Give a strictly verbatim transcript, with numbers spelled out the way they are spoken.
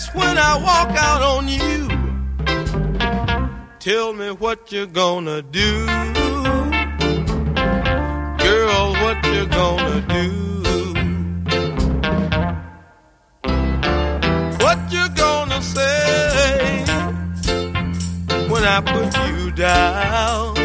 when I walk out on you. Tell me what you're gonna do. Girl, what you gonna do? What you gonna say when I put you down?